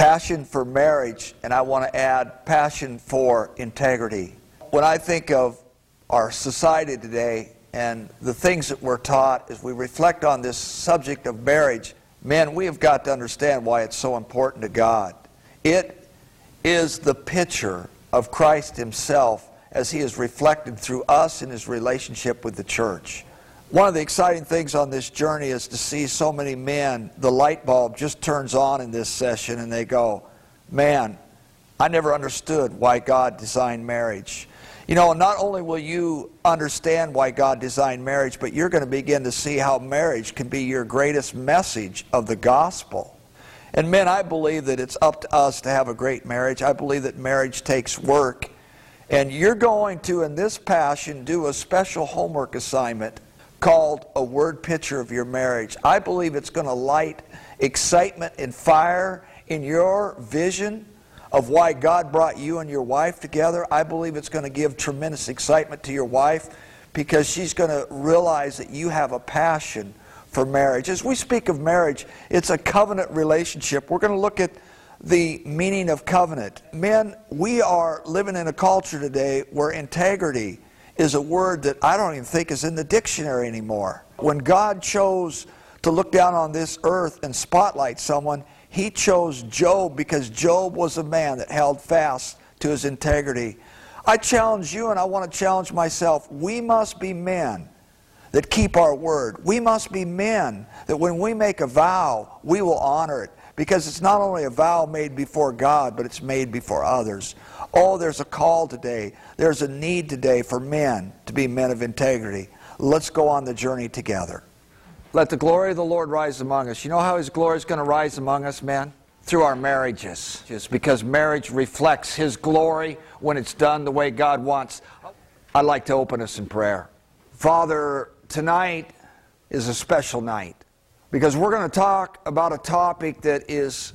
passion for marriage, and I want to add passion for integrity. When I think of our society today and the things that we're taught as we reflect on this subject of marriage, men, we have got to understand why it's so important to God. It is the picture of Christ Himself as He is reflected through us in His relationship with the church. One of the exciting things on this journey is to see so many men, the light bulb just turns on in this session and they go, man, I never understood why God designed marriage. You know, not only will you understand why God designed marriage, but you're going to begin to see how marriage can be your greatest message of the gospel. And men, I believe that it's up to us to have a great marriage. I believe that marriage takes work. And you're going to, in this passion, do a special homework assignment called A Word Picture of Your Marriage. I believe it's going to light excitement and fire in your vision of why God brought you and your wife together. I believe it's going to give tremendous excitement to your wife because she's going to realize that you have a passion for marriage. As we speak of marriage, it's a covenant relationship. We're going to look at the meaning of covenant. Men, we are living in a culture today where integrity is a word that I don't even think is in the dictionary anymore. When God chose to look down on this earth and spotlight someone, He chose Job because Job was a man that held fast to his integrity. I challenge you, and I want to challenge myself. We must be men that keep our word. We must be men that when we make a vow, we will honor it. Because it's not only a vow made before God, but it's made before others. Oh, there's a call today. There's a need today for men to be men of integrity. Let's go on the journey together. Let the glory of the Lord rise among us. You know how His glory is going to rise among us, men? Through our marriages. Just because marriage reflects His glory when it's done the way God wants. I'd like to open us in prayer. Father, tonight is a special night because we're going to talk about a topic that is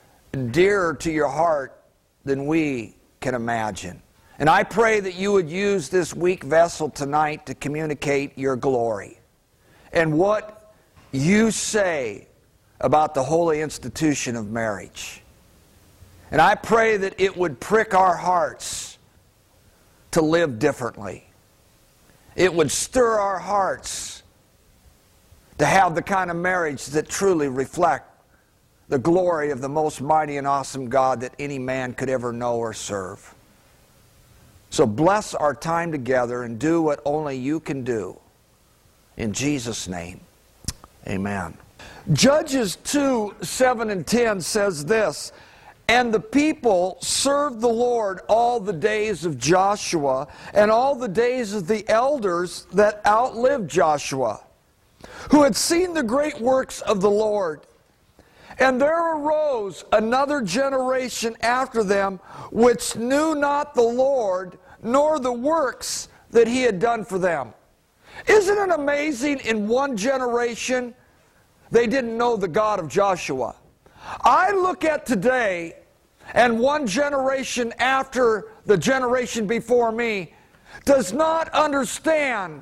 dearer to your heart than we can imagine. And I pray that you would use this weak vessel tonight to communicate your glory and what you say about the holy institution of marriage. And I pray that it would prick our hearts to live differently. It would stir our hearts to have the kind of marriage that truly reflect the glory of the most mighty and awesome God that any man could ever know or serve. So bless our time together and do what only you can do. In Jesus' name, amen. Judges 2, 7 and 10 says this, "And the people served the Lord all the days of Joshua and all the days of the elders that outlived Joshua, who had seen the great works of the Lord. And there arose another generation after them, which knew not the Lord, nor the works that He had done for them." Isn't it amazing? In one generation, they didn't know the God of Joshua. I look at today, and one generation after the generation before me does not understand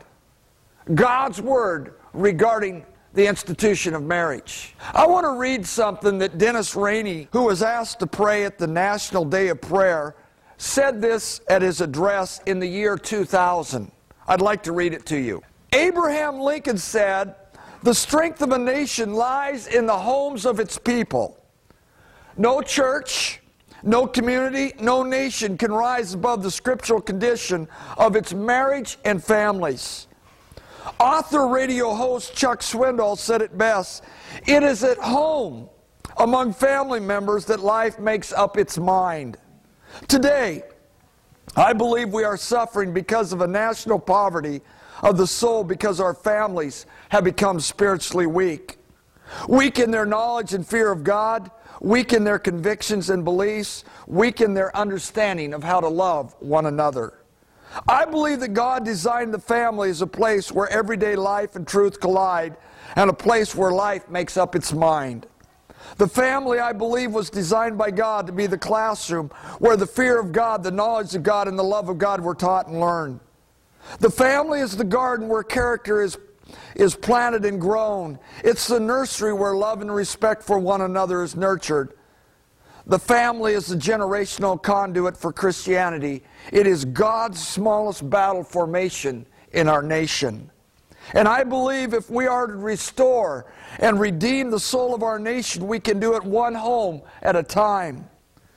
God's Word regarding the institution of marriage. I want to read something that Dennis Rainey, who was asked to pray at the National Day of Prayer, said this at his address in the year 2000. I'd like to read it to you. Abraham Lincoln said, "The strength of a nation lies in the homes of its people. No church, no community, no nation can rise above the scriptural condition of its marriage and families." Author, radio host Chuck Swindoll said it best, "It is at home, among family members, that life makes up its mind." Today, I believe we are suffering because of a national poverty of the soul because our families have become spiritually weak. Weak in their knowledge and fear of God, weak in their convictions and beliefs, weak in their understanding of how to love one another. I believe that God designed the family as a place where everyday life and truth collide, and a place where life makes up its mind. The family, I believe, was designed by God to be the classroom where the fear of God, the knowledge of God, and the love of God were taught and learned. The family is the garden where character is planted and grown. It's the nursery where love and respect for one another is nurtured. the family is the generational conduit for Christianity. It is God's smallest battle formation in our nation. And I believe if we are to restore and redeem the soul of our nation, we can do it one home at a time.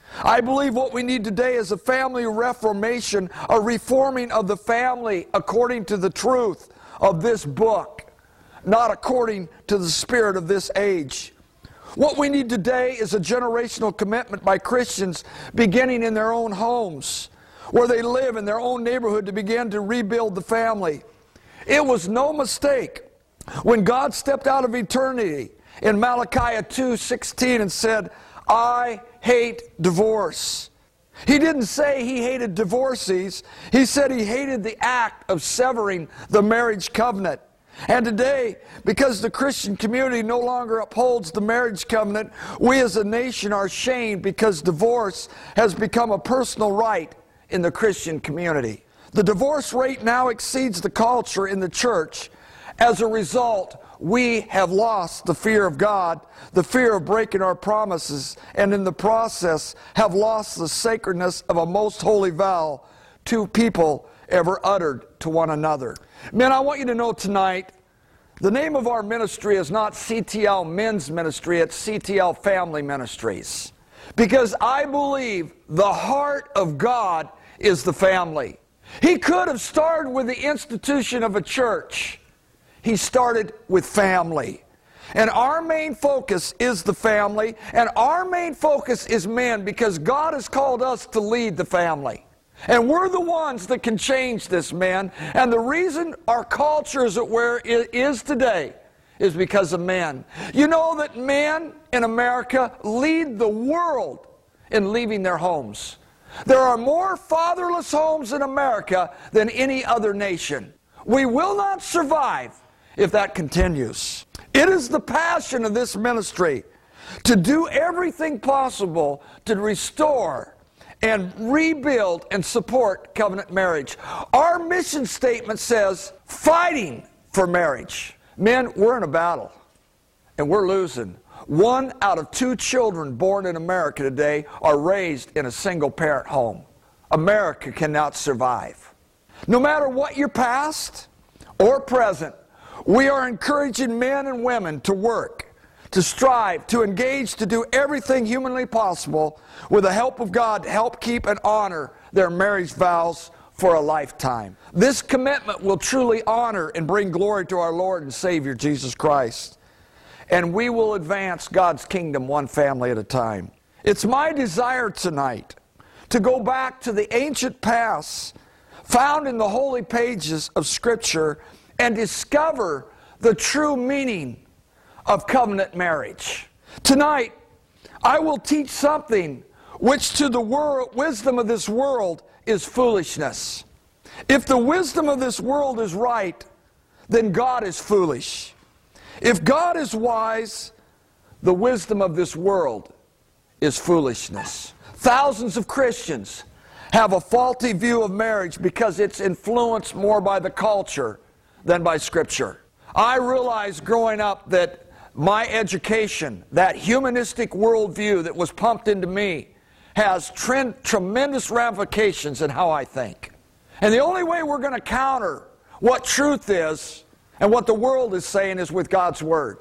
I believe what we need today is a family reformation, a reforming of the family according to the truth of this book, not according to the spirit of this age. What we need today is a generational commitment by Christians beginning in their own homes, where they live in their own neighborhood, to begin to rebuild the family. It was no mistake when God stepped out of eternity in Malachi 2:16 and said, "I hate divorce." He didn't say he hated divorcees. He said he hated the act of severing the marriage covenant. And today, because the Christian community no longer upholds the marriage covenant, we as a nation are shamed because divorce has become a personal right in the Christian community. The divorce rate now exceeds the culture in the church. As a result, we have lost the fear of God, the fear of breaking our promises, and in the process have lost the sacredness of a most holy vow two people ever uttered to one another. Men, I want you to know tonight, the name of our ministry is not CTL Men's Ministry, it's CTL Family Ministries. Because I believe the heart of God is the family. He could have started with the institution of a church. He started with family. And our main focus is the family, and our main focus is men, because God has called us to lead the family. And we're the ones that can change this, men. And the reason our culture is where it is today is because of men. You know that men in America lead the world in leaving their homes. There are more fatherless homes in America than any other nation. We will not survive if that continues. It is the passion of this ministry to do everything possible to restore and rebuild and support covenant marriage. Our mission statement says, fighting for marriage. Men, we're in a battle, and we're losing. 1 out of 2 children born in America today are raised in a single-parent home. America cannot survive. No matter what your past or present, we are encouraging men and women to work, to strive, to engage, to do everything humanly possible with the help of God to help keep and honor their marriage vows for a lifetime. This commitment will truly honor and bring glory to our Lord and Savior Jesus Christ. And we will advance God's kingdom one family at a time. It's my desire tonight to go back to the ancient past found in the holy pages of Scripture and discover the true meaning of covenant marriage. Tonight, I will teach something which to the wisdom of this world is foolishness. If the wisdom of this world is right, then God is foolish. If God is wise, the wisdom of this world is foolishness. Thousands of Christians have a faulty view of marriage because it's influenced more by the culture than by Scripture. I realized growing up that my education, that humanistic worldview that was pumped into me, has tremendous ramifications in how I think. And the only way we're going to counter what truth is and what the world is saying is with God's Word.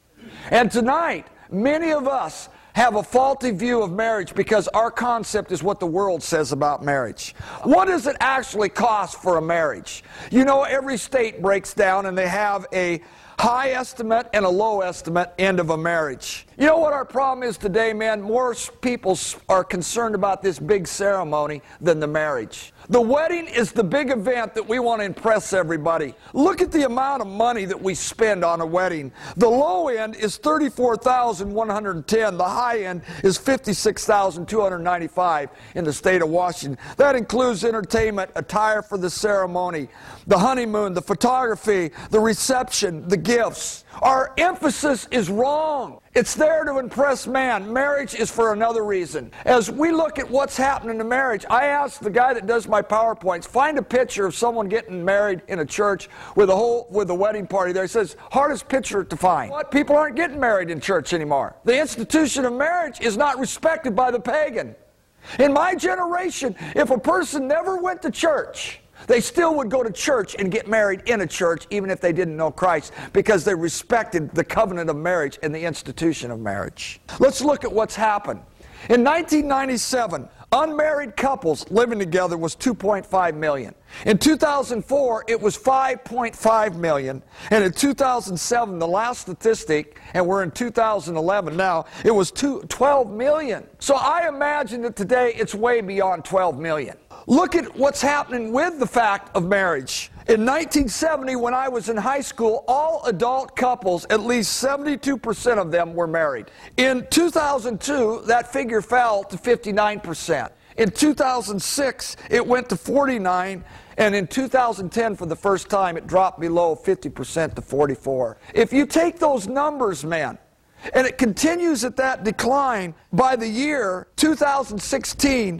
And tonight, many of us have a faulty view of marriage because our concept is what the world says about marriage. What does it actually cost for a marriage? You know, every state breaks down and they have a high estimate and a low estimate end of a marriage. You know what our problem is today, man? More people are concerned about this big ceremony than the marriage. The wedding is the big event that we want to impress everybody. Look at the amount of money that we spend on a wedding. The low end is $34,110. The high end is $56,295 in the state of Washington. That includes entertainment, attire for the ceremony, the honeymoon, the photography, the reception, the gifts. Our emphasis is wrong. It's there to impress man. Marriage is for another reason. As we look at what's happening to marriage, I asked the guy that does my PowerPoints, find a picture of someone getting married in a church with a wedding party there. He says, hardest picture to find. What? People aren't getting married in church anymore. The institution of marriage is not respected by the pagan. In my generation, if a person never went to church, they still would go to church and get married in a church even if they didn't know Christ, because they respected the covenant of marriage and the institution of marriage. Let's look at what's happened. In 1997, unmarried couples living together was 2.5 million. In 2004, it was 5.5 million. And in 2007, the last statistic, and we're in 2011 now, it was 12 million. So I imagine that today it's way beyond 12 million. Look at what's happening with the fact of marriage. In 1970, when I was in high school, all adult couples, at least 72% of them were married. In 2002, that figure fell to 59%. In 2006, it went to 49%, and in 2010, for the first time, it dropped below 50% to 44%. If you take those numbers, man, and it continues at that decline, by the year 2016,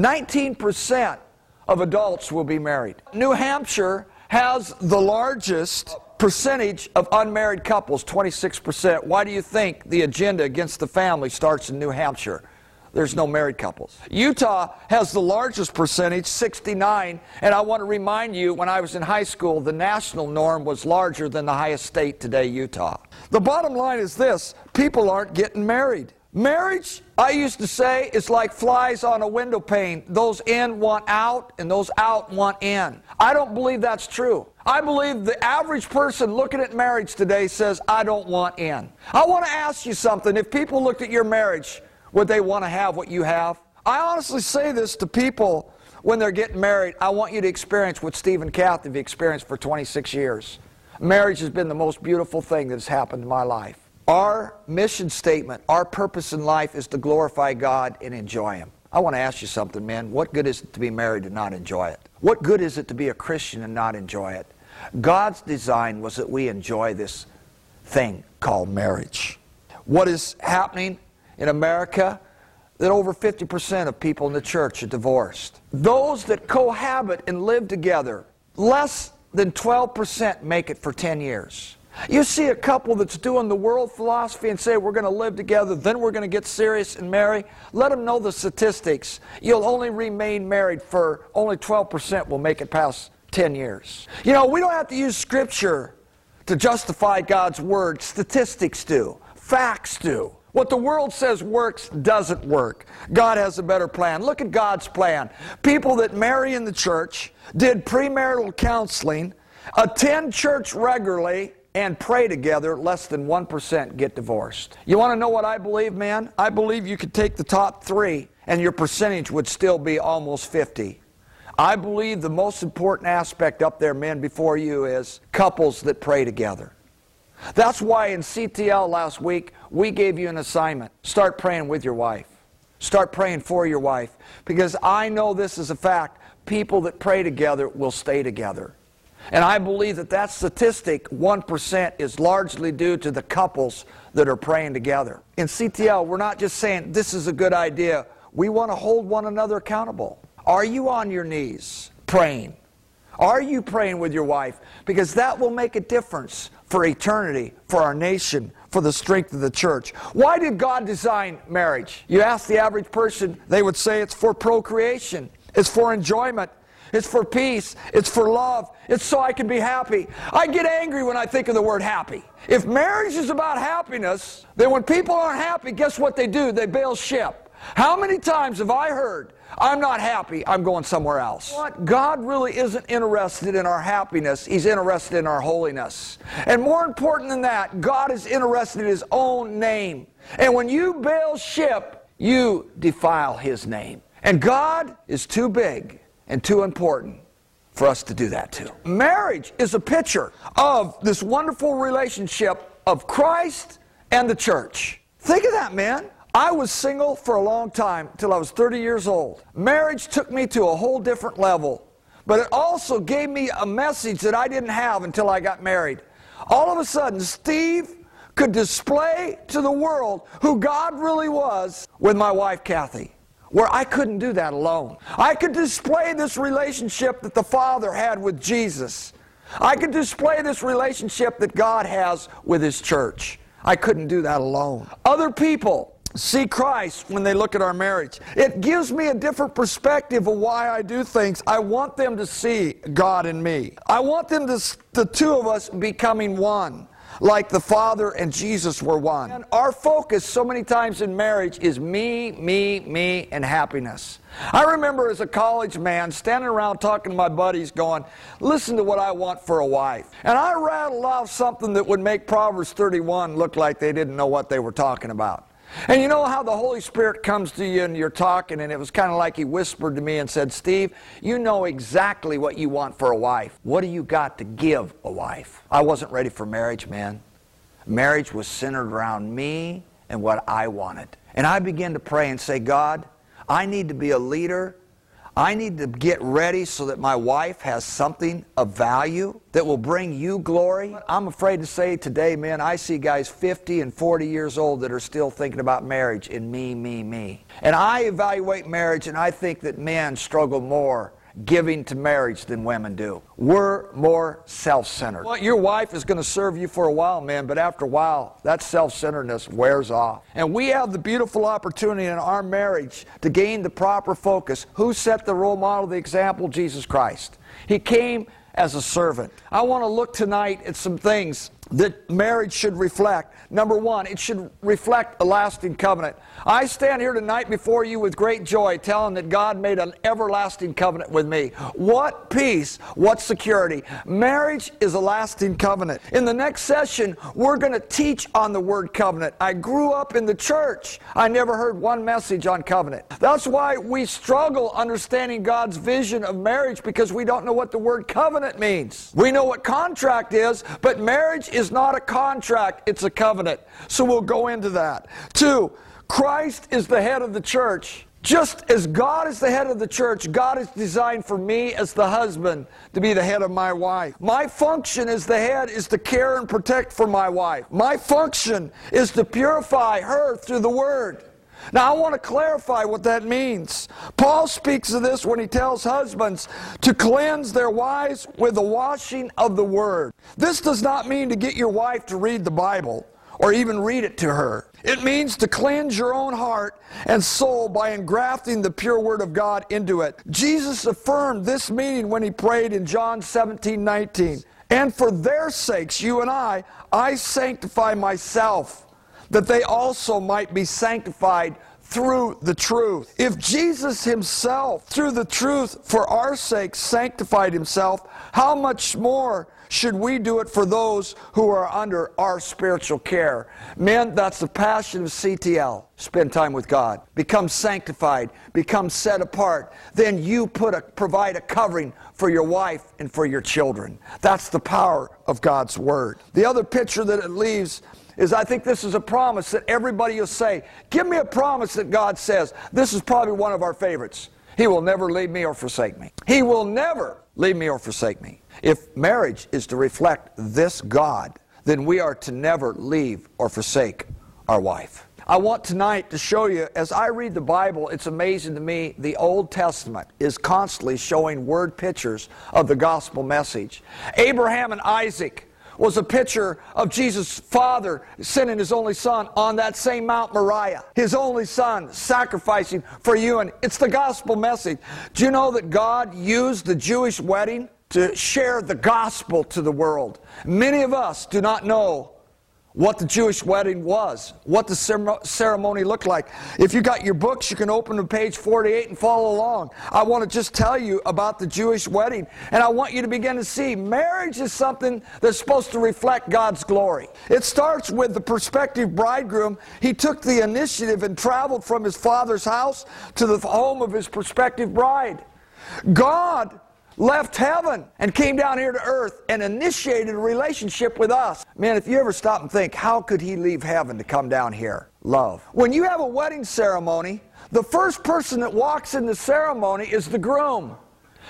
19% of adults will be married. New Hampshire has the largest percentage of unmarried couples, 26%. Why do you think the agenda against the family starts in New Hampshire? There's no married couples. Utah has the largest percentage, 69%, and I want to remind you, when I was in high school, the national norm was larger than the highest state today, Utah. The bottom line is this: people aren't getting married. Marriage, I used to say, is like flies on a window pane. Those in want out, and those out want in. I don't believe that's true. I believe the average person looking at marriage today says, I don't want in. I want to ask you something. If people looked at your marriage, would they want to have what you have? I honestly say this to people when they're getting married. I want you to experience what Steve and Kathy have experienced for 26 years. Marriage has been the most beautiful thing that has happened in my life. Our mission statement, our purpose in life is to glorify God and enjoy Him. I want to ask you something, man. What good is it to be married and not enjoy it? What good is it to be a Christian and not enjoy it? God's design was that we enjoy this thing called marriage. What is happening in America? That over 50% of people in the church are divorced. Those that cohabit and live together, less than 12% make it for 10 years. You see a couple that's doing the world philosophy and say, we're going to live together, then we're going to get serious and marry. Let them know the statistics. You'll only remain married for only 12% will make it past 10 years. You know, we don't have to use Scripture to justify God's Word. Statistics do. Facts do. What the world says works doesn't work. God has a better plan. Look at God's plan. People that marry in the church, did premarital counseling, attend church regularly, and pray together, less than 1% get divorced. You want to know what I believe, man? I believe you could take the top 3 and your percentage would still be almost 50. I believe the most important aspect up there, men, before you is couples that pray together. That's why in CTL last week, we gave you an assignment. Start praying with your wife. Start praying for your wife. Because I know this is a fact. People that pray together will stay together. And I believe that that statistic, 1%, is largely due to the couples that are praying together. In CTL, we're not just saying this is a good idea. We want to hold one another accountable. Are you on your knees praying? Are you praying with your wife? Because that will make a difference for eternity, for our nation, for the strength of the church. Why did God design marriage? You ask the average person, they would say it's for procreation. It's for enjoyment. It's for peace. It's for love. It's so I can be happy. I get angry when I think of the word happy. If marriage is about happiness, then when people aren't happy, guess what they do? They bail ship. How many times have I heard, I'm not happy, I'm going somewhere else? What? God really isn't interested in our happiness. He's interested in our holiness. And more important than that, God is interested in His own name. And when you bail ship, you defile His name. And God is too big and too important for us to do that too. Marriage is a picture of this wonderful relationship of Christ and the church. Think of that, man. I was single for a long time till I was 30 years old. Marriage took me to a whole different level, but it also gave me a message that I didn't have until I got married. All of a sudden, Steve could display to the world who God really was with my wife, Kathy, where I couldn't do that alone. I could display this relationship that the Father had with Jesus. I could display this relationship that God has with His church. I couldn't do that alone. Other people see Christ when they look at our marriage. It gives me a different perspective of why I do things. I want them to see God in me. I want them to, the two of us becoming one, like the Father and Jesus were one. And our focus so many times in marriage is me, me, me, and happiness. I remember as a college man standing around talking to my buddies going, listen to what I want for a wife. And I rattled off something that would make Proverbs 31 look like they didn't know what they were talking about. And you know how the Holy Spirit comes to you and you're talking, and it was kind of like He whispered to me and said, Steve, you know exactly what you want for a wife. What do you got to give a wife? I wasn't ready for marriage, man. Marriage was centered around me and what I wanted. And I began to pray and say, God, I need to be a leader. I need to get ready so that my wife has something of value that will bring you glory. I'm afraid to say today, man, I see guys 50 and 40 years old that are still thinking about marriage in me, me, me. And I evaluate marriage, and I think that men struggle more giving to marriage than women do. We're more self-centered. Well, your wife is going to serve you for a while, man, but after a while, that self-centeredness wears off. And we have the beautiful opportunity in our marriage to gain the proper focus. Who set the role model, the example? Jesus Christ. He came as a servant. I want to look tonight at some things that marriage should reflect. Number one, it should reflect a lasting covenant. I stand here tonight before you with great joy, telling that God made an everlasting covenant with me. What peace, what security. Marriage is a lasting covenant. In the next session, we're going to teach on the word covenant. I grew up in the church. I never heard one message on covenant. That's why we struggle understanding God's vision of marriage, because we don't know what the word covenant means. We know what contract is, but marriage is not a contract, it's a covenant. So we'll go into that. 2, Christ is the head of the church. Just as God is the head of the church, God has designed for me as the husband to be the head of my wife. My function as the head is to care and protect for my wife. My function is to purify her through the Word. Now I want to clarify what that means. Paul speaks of this when he tells husbands to cleanse their wives with the washing of the Word. This does not mean to get your wife to read the Bible or even read it to her. It means to cleanse your own heart and soul by engrafting the pure Word of God into it. Jesus affirmed this meaning when He prayed in John 17:19. And for their sakes, you and I sanctify myself, that they also might be sanctified through the truth. If Jesus Himself, through the truth, for our sake, sanctified Himself, how much more should we do it for those who are under our spiritual care? Men, that's the passion of CTL. Spend time with God. Become sanctified. Become set apart. Then you provide a covering for your wife and for your children. That's the power of God's Word. The other picture that it leaves is, I think this is a promise that everybody will say, give me a promise that God says. This is probably one of our favorites. He will never leave me or forsake me. He will never leave me or forsake me. If marriage is to reflect this God, then we are to never leave or forsake our wife. I want tonight to show you, as I read the Bible, it's amazing to me, the Old Testament is constantly showing word pictures of the gospel message. Abraham and Isaac was a picture of Jesus' Father sending His only Son on that same Mount Moriah. His only Son sacrificing for you, and it's the gospel message. Do you know that God used the Jewish wedding to share the gospel to the world? Many of us do not know what the Jewish wedding was, what the ceremony looked like. If you got your books, you can open to page 48 and follow along. I want to just tell you about the Jewish wedding, and I want you to begin to see marriage is something that's supposed to reflect God's glory. It starts with the prospective bridegroom. He took the initiative and traveled from his father's house to the home of his prospective bride. God left heaven and came down here to earth and initiated a relationship with us. Man, if you ever stop and think, how could He leave heaven to come down here? Love. When you have a wedding ceremony, the first person that walks in the ceremony is the groom.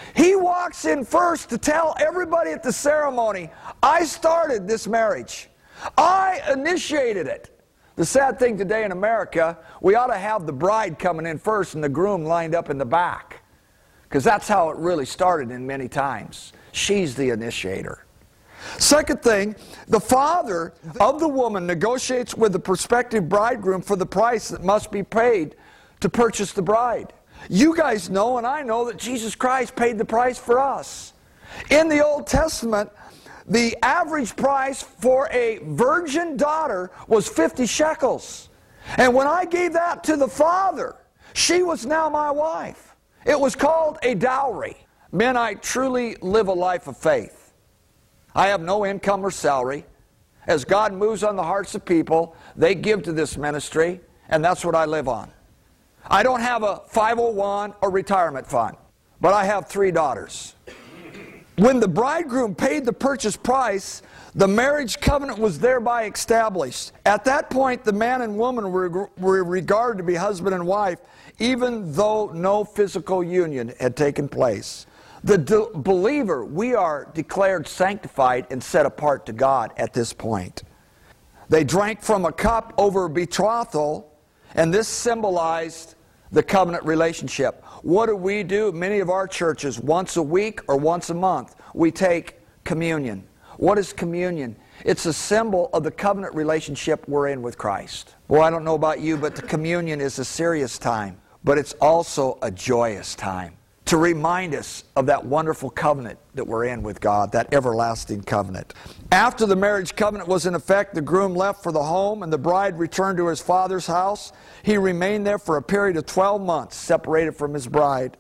He walks in first to tell everybody at the ceremony, I started this marriage. I initiated it. The sad thing today in America, we ought to have the bride coming in first and the groom lined up in the back. Because that's how it really started in many times. She's the initiator. Second thing, the father of the woman negotiates with the prospective bridegroom for the price that must be paid to purchase the bride. You guys know and I know that Jesus Christ paid the price for us. In the Old Testament, the average price for a virgin daughter was 50 shekels. And when I gave that to the father, she was now my wife. It was called a dowry. Men, I truly live a life of faith. I have no income or salary. As God moves on the hearts of people, they give to this ministry, and that's what I live on. I don't have a 501 or retirement fund, but I have 3 daughters. When the bridegroom paid the purchase price, the marriage covenant was thereby established. At that point, the man and woman were regarded to be husband and wife, even though no physical union had taken place. The believer, we are declared sanctified and set apart to God at this point. They drank from a cup over betrothal, and this symbolized the covenant relationship. What do? Many of our churches, once a week or once a month, we take communion. What is communion? It's a symbol of the covenant relationship we're in with Christ. Well, I don't know about you, but the communion is a serious time, but it's also a joyous time to remind us of that wonderful covenant that we're in with God, that everlasting covenant. After the marriage covenant was in effect, the groom left for the home and the bride returned to his father's house. He remained there for a period of 12 months, separated from his bride.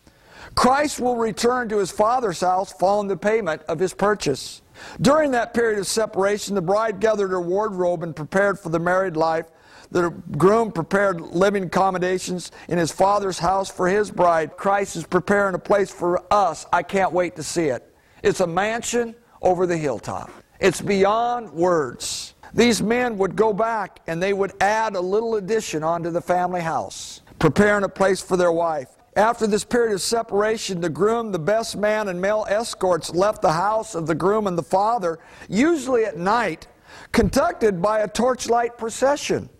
Christ will return to his father's house following the payment of his purchase. During that period of separation, the bride gathered her wardrobe and prepared for the married life. The groom prepared living accommodations in his father's house for his bride. Christ is preparing a place for us. I can't wait to see it. It's a mansion over the hilltop. It's beyond words. These men would go back and they would add a little addition onto the family house, preparing a place for their wife. After this period of separation, the groom, the best man, and male escorts left the house of the groom and the father, usually at night, conducted by a torchlight procession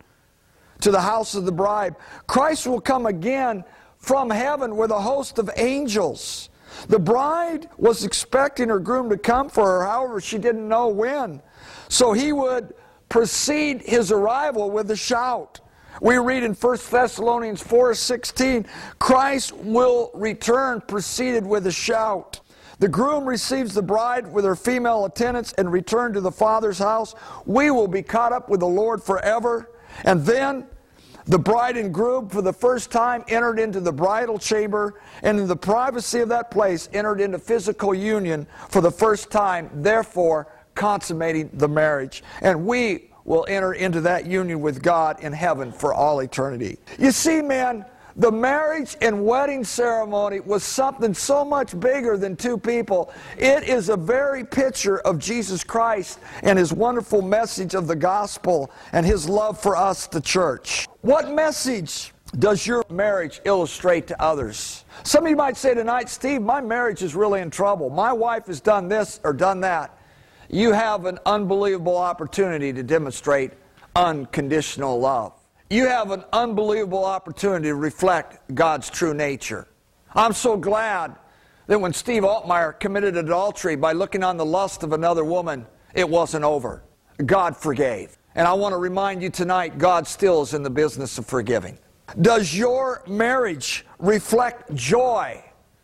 to the house of the bride. Christ will come again from heaven with a host of angels. The bride was expecting her groom to come for her, however, she didn't know when. So he would precede his arrival with a shout. We read in 1 Thessalonians 4:16, Christ will return preceded with a shout. The groom receives the bride with her female attendants and return to the Father's house. We will be caught up with the Lord forever. And then the bride and groom for the first time entered into the bridal chamber, and in the privacy of that place entered into physical union for the first time, therefore consummating the marriage. And we will enter into that union with God in heaven for all eternity. You see, man, the marriage and wedding ceremony was something so much bigger than two people. It is a very picture of Jesus Christ and His wonderful message of the gospel and His love for us, the church. What message does your marriage illustrate to others? Some of you might say tonight, Steve, my marriage is really in trouble. My wife has done this or done that. You have an unbelievable opportunity to demonstrate unconditional love. You have an unbelievable opportunity to reflect God's true nature. I'm so glad that when Steve Altmaier committed adultery by looking on the lust of another woman, it wasn't over. God forgave. And I want to remind you tonight, God still is in the business of forgiving. Does your marriage reflect joy?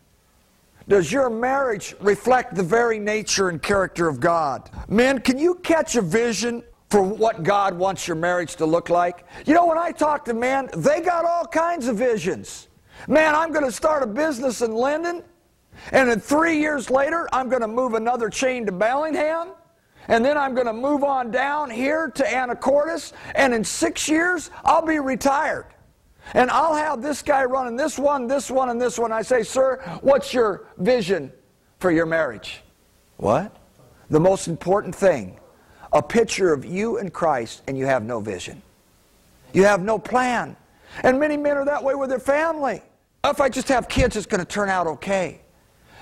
Does your marriage reflect the very nature and character of God? Men, can you catch a vision for what God wants your marriage to look like? You know, when I talk to men, they got all kinds of visions. Man, I'm going to start a business in Linden, and then 3 years later, I'm going to move another chain to Bellingham, and then I'm going to move on down here to Anacortes, and in 6 years, I'll be retired. And I'll have this guy running this one, and this one. I say, sir, what's your vision for your marriage? What? The most important thing, a picture of you and Christ, and you have no vision. You have no plan. And many men are that way with their family. If I just have kids, it's going to turn out okay.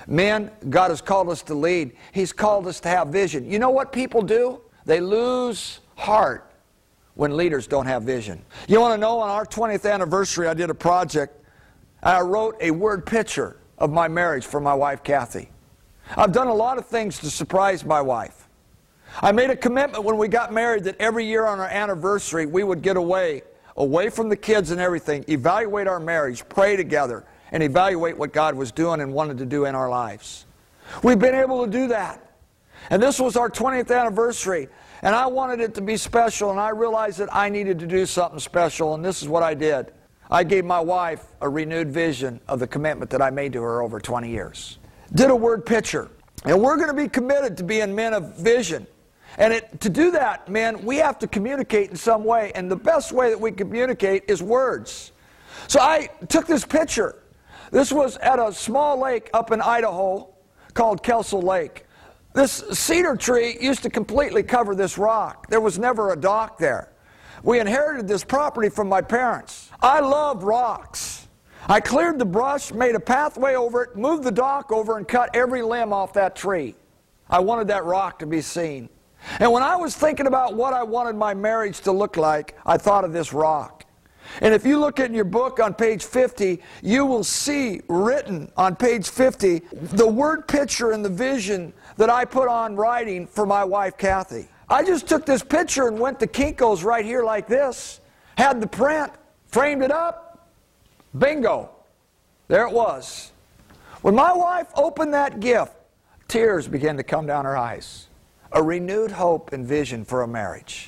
Men, God has called us to lead. He's called us to have vision. You know what people do? They lose heart when leaders don't have vision. You want to know, on our 20th anniversary, I did a project, and I wrote a word picture of my marriage for my wife, Kathy. I've done a lot of things to surprise my wife. I made a commitment when we got married that every year on our anniversary, we would get away from the kids and everything, evaluate our marriage, pray together, and evaluate what God was doing and wanted to do in our lives. We've been able to do that. And this was our 20th anniversary. And I wanted it to be special, and I realized that I needed to do something special, and this is what I did. I gave my wife a renewed vision of the commitment that I made to her over 20 years. Did a word picture. And we're going to be committed to being men of vision. And to do that, men, we have to communicate in some way, and the best way that we communicate is words. So I took this picture. This was at a small lake up in Idaho called Kelso Lake. This cedar tree used to completely cover this rock. There was never a dock there. We inherited this property from my parents. I love rocks. I cleared the brush, made a pathway over it, moved the dock over, and cut every limb off that tree. I wanted that rock to be seen. And when I was thinking about what I wanted my marriage to look like, I thought of this rock. And if you look in your book on page 50, you will see written on page 50 the word picture and the vision that I put on writing for my wife, Kathy. I just took this picture and went to Kinko's right here like this, had the print, framed it up, bingo, there it was. When my wife opened that gift, tears began to come down her eyes. A renewed hope and vision for a marriage.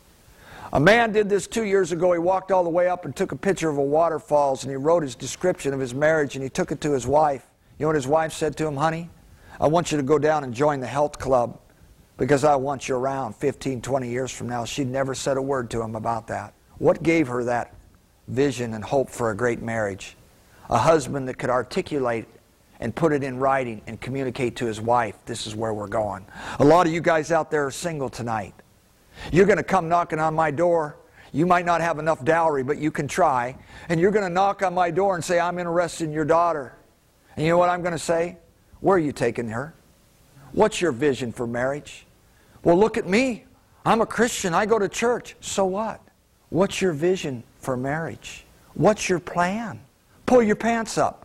A man did this 2 years ago. He walked all the way up and took a picture of a waterfalls, and he wrote his description of his marriage, and he took it to his wife. You know what his wife said to him? Honey, I want you to go down and join the health club because I want you around 15, 20 years from now. She'd never said a word to him about that. What gave her that vision and hope for a great marriage? A husband that could articulate and put it in writing and communicate to his wife, this is where we're going. A lot of you guys out there are single tonight. You're going to come knocking on my door. You might not have enough dowry, but you can try. And you're going to knock on my door and say, I'm interested in your daughter. And you know what I'm going to say? Where are you taking her? What's your vision for marriage? Well, look at me. I'm a Christian. I go to church. So what? What's your vision for marriage? What's your plan? Pull your pants up.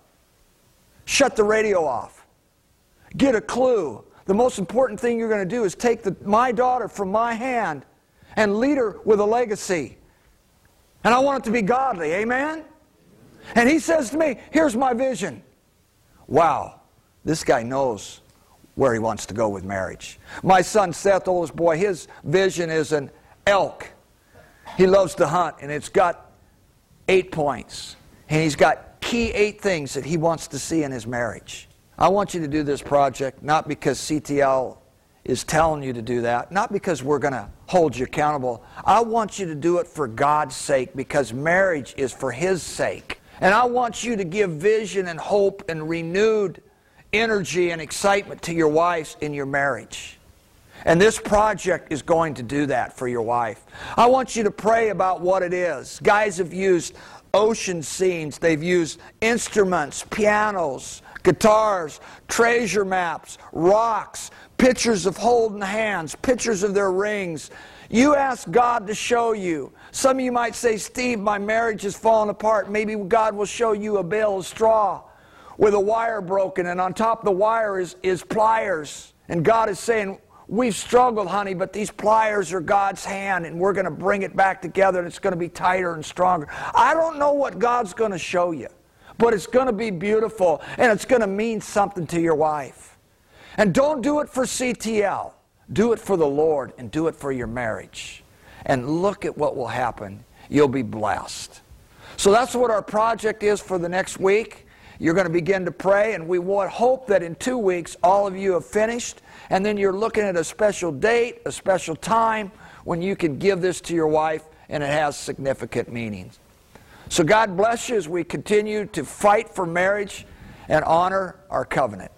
Shut the radio off. Get a clue. The most important thing you're going to do is take my daughter from my hand and lead her with a legacy. And I want it to be godly. Amen? And he says to me, here's my vision. Wow, this guy knows where he wants to go with marriage. My son Seth, oldest boy, his vision is an elk. He loves to hunt, and it's got 8 points. And he's got key 8 things that he wants to see in his marriage. I want you to do this project, not because CTL is telling you to do that, not because we're going to hold you accountable. I want you to do it for God's sake, because marriage is for His sake. And I want you to give vision and hope and renewed energy and excitement to your wives in your marriage. And this project is going to do that for your wife. I want you to pray about what it is. Guys have used ocean scenes. They've used instruments, pianos, guitars, treasure maps, rocks, pictures of holding hands, pictures of their rings. You ask God to show you. Some of you might say, Steve, my marriage is falling apart. Maybe God will show you a bale of straw with a wire broken, and on top of the wire is pliers. And God is saying, we've struggled, honey, but these pliers are God's hand, and we're going to bring it back together, and it's going to be tighter and stronger. I don't know what God's going to show you, but it's going to be beautiful, and it's going to mean something to your wife. And don't do it for CTL. Do it for the Lord, and do it for your marriage. And look at what will happen. You'll be blessed. So that's what our project is for the next week. You're going to begin to pray, and we hope that in 2 weeks all of you have finished, and then you're looking at a special date, a special time, when you can give this to your wife, and it has significant meanings. So God bless you as we continue to fight for marriage and honor our covenant.